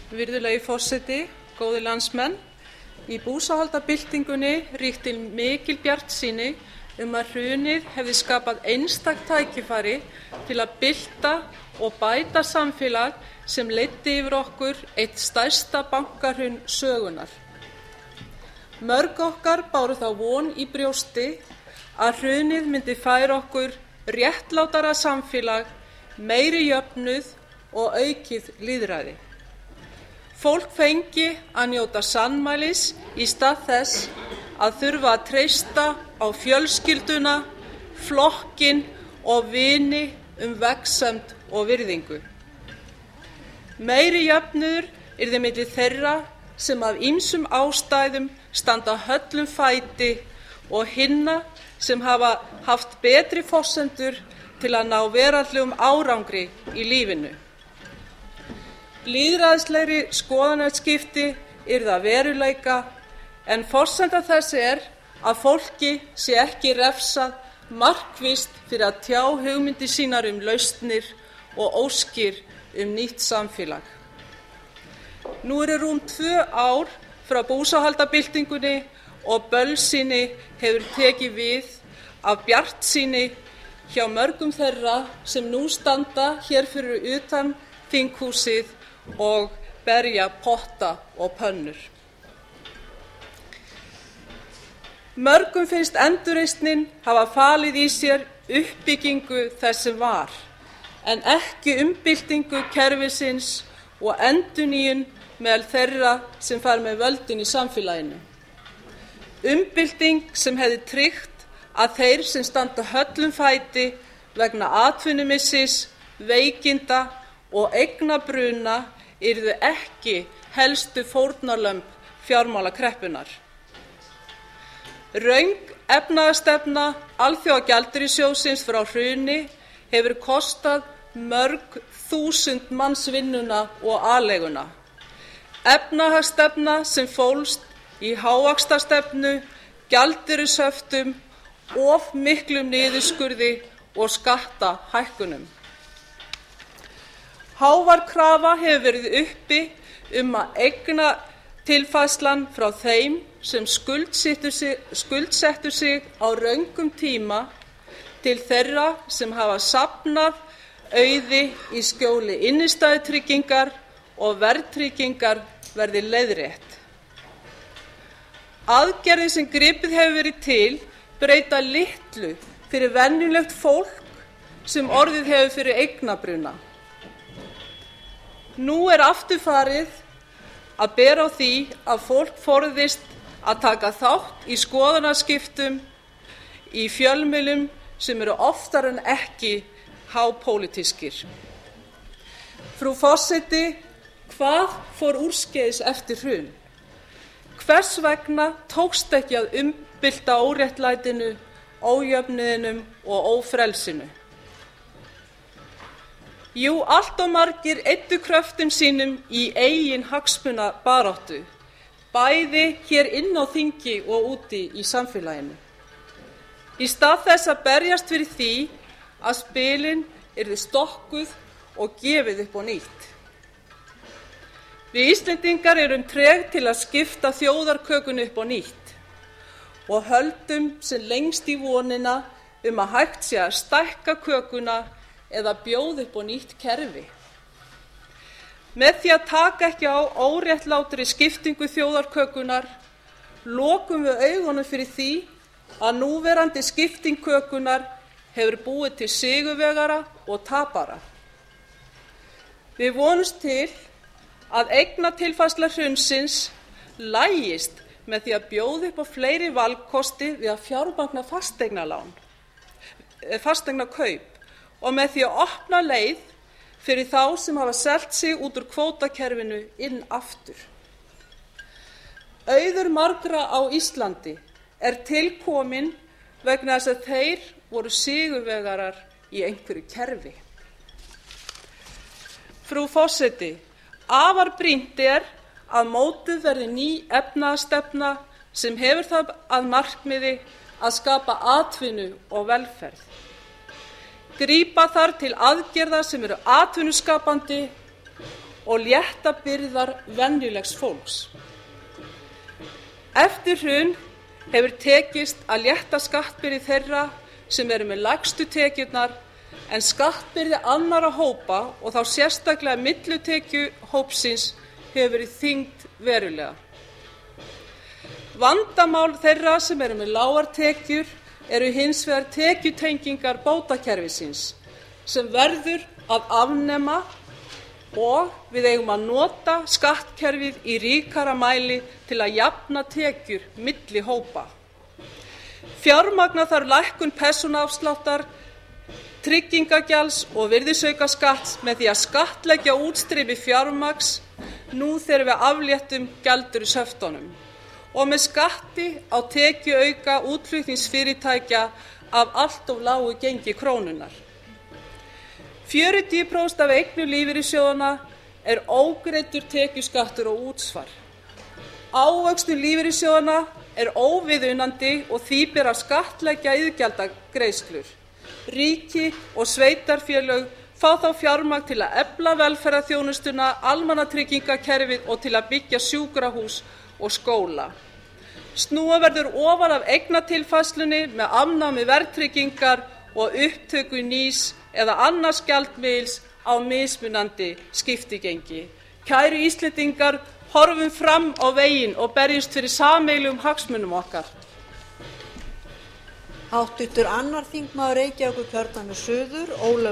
Virðulegi forseti, góðir landsmenn. Í búsáhaldabyltingunni ríkti mikil bjartsýni að hrunið hefði skapað einstakt tækifæri til að bylta og bæta samfélag sem leiddi yfir okkur eitt stærsta bankahrun sögunnar. Mörg okkar báru þá von í brjósti að hrunið myndi færa okkur réttlátara samfélag, meiri jöfnuð og aukið lýðræði. Fólk fengi að njóta sannmælis í stað þess að þurfa að treysta á fjölskylduna, flokkinn og vini vegsemd og virðingu. Meiri jöfnuður yrði milli þeirra sem af ýmsum ástæðum standa höllum fæti og hinna sem hafa haft betri forsendur til að ná veraldlegum árangri í lífinu. Lýðræðislegri skoðanaskipti yrðu að veruleika, en forsenda þess að fólki sé ekki refsað markvisst fyrir að tjá hugmyndir sínar lausnir og óskir nýtt samfélag. Nú eru rúm 2 ár frá búsáhaldabyltingunni og bölsýni hefur tekið við af bjartsýni hjá mörgum þeirra sem nú standa hér fyrir utan þinghúsið og berja potta og pönnur. Mörgum finnst endurreisnin hafa falið í sér uppbyggingu þess sem var, en ekki umbyltingu kerfisins og endurnýjun meðal þeirra sem fara með völdin í samfélaginu. Umbylting sem hefði tryggt að þeir sem standa höllum fæti vegna atvinnumissis, veikinda og eignabruna yrðu ekki helstu fórnarlömb fjármálakreppunnar. Röng efnahagsstefna Alþjóðagjaldeyrissjóðsins frá hruni hefur kostað mörg þúsund manns vinnuna og aleiguna. Efnahagsstefna sem fólst í hávaxtastefnu, gjaldeyrishöftum, of miklum niðurskurði og skattahækkunum. Hávær krafa hefur verið uppi að eignatilfærslan frá þeim sem skuldsettu sig á röngum tíma til þeirra sem hafa safnað auði í skjóli innistæðutryggingar og verðtryggingar verði leiðrétt. Aðgerðir sem gripið hefur verið til breyta litlu fyrir venjulegt fólk sem orðið hefur fyrir eignabruna. Nú aftur farið að bera á því að fólk forðist að taka þátt í skoðanaskiptum í fjölmiðlum sem eru oftar en ekki hápólitískir. Frú forseti, hvað fór úrskeiðis eftir hrun? Hvers vegna tókst ekki að umbylta óréttlætinu, ójöfnuðinum og ófrelsinu? Jú, allt of margir eyddu kröftum sínum í eigin hagsmunabaráttu, bæði hér inn á þingi og úti í samfélaginu. Í stað þess að berjast fyrir því að spilin yrðu stokkuð og gefið upp á nýtt. Við Íslendingar erum treg til að skipta þjóðarkökunni upp á nýtt og höldum sem lengst í vonina að hægt sé að stækka kökuna eða bjóða upp á nýtt kerfi. Með því að taka ekki á óréttlátri skiptingu þjóðarkökunnar lokum við augunum fyrir því að núverandi skipting kökunnar hefur búið til sigurvegara og tapara. Við vonumst til að eignatilfærsla hrunsins lagist með því að bjóða upp á fleiri valkosti við að fjármagna fasteignakaup og með því að opna leið fyrir þá sem hafa selt sig út úr kvótakerfinu inn aftur. Auður margra á Íslandi tilkominn vegna þess að þeir voru sigurvegarar í einhverju kerfi. Frú forseti, afar brýnt að mótuð verði ný efnahagsstefna sem hefur það að markmiði að skapa atvinnu og velferð. Grípa þarf til aðgerða sem eru atvinnuskapandi og létta byrðar venjulegs fólks. Eftir hrun hefur tekist að létta skattbyrði þeirra sem eru með lægstu tekjurnar, en skattbyrði annarra hópa og þá sérstaklega millitekjuhópsins hefur verið þyngd verulega. Vandamál þeirra sem eru með lágar tekjur eru hins vegar tekjutengingar bótakerfisins sem verður að afnema, og við eigum að nota skattkerfið í ríkara mæli til að jafna tekjur milli hópa. Fjármagna þarf lækkun persónuafsláttar, tryggingagjalds og virðisaukaskatts með því að skattleggja útstreymi fjármagns nú þegar við afléttum gjaldeyrishöftunum og með skatti á tekjuauka útflutningsfyrirtækja af allt of lágu gengi krónunnar. 40% af eignum lífeyrissjóðanna er ógreiddur tekjuskattur og útsvar. Ávöxtun lífeyrissjóðanna er óviðunandi og því ber að skattleggja iðgjaldagreiðslur. Ríki og sveitarfélög fá þá fjármagn til að efla velferðarþjónustuna, almannatryggingakerfið og til að byggja sjúkrahús og skóla. Snúa verður ofan af eignatilfærslunni með afnámi verðtryggingar og upptöku nýs eða annars gjaldmiðils á mismunandi skiptigengi. Kæru Íslendingar, horfum fram á veginn og berjumst fyrir sameiginlegum hagsmunum okkar. Háttvirtur 2. þingmaður Reykjavíkurkjördæmis suður, Ólöf